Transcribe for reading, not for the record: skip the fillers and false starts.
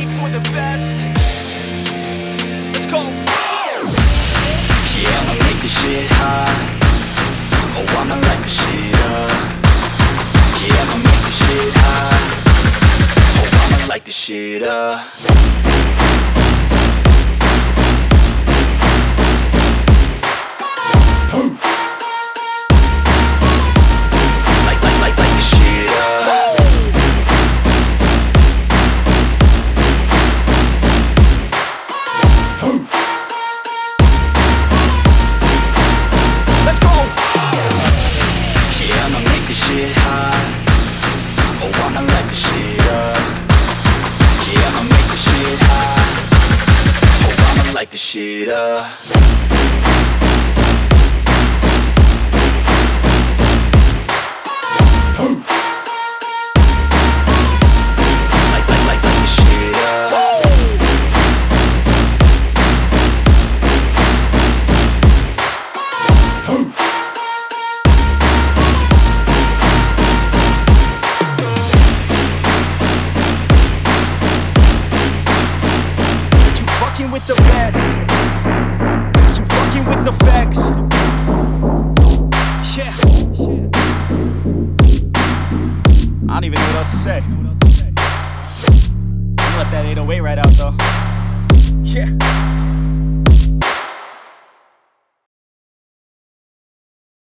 ready for the best. Let's go. Yeah, I'ma make this shit hot. Oh, I'ma light this shit up. Yeah, I'ma make this shit hot. Oh, I'ma light this shit up. Shit hot. Oh, I'ma light this shit up. Yeah, I'ma make this shit hot. Oh, I'ma light this shit up. With the best, you fucking with the facts. Yeah. I don't even know what else to say. Let that 808 right out though. Yeah.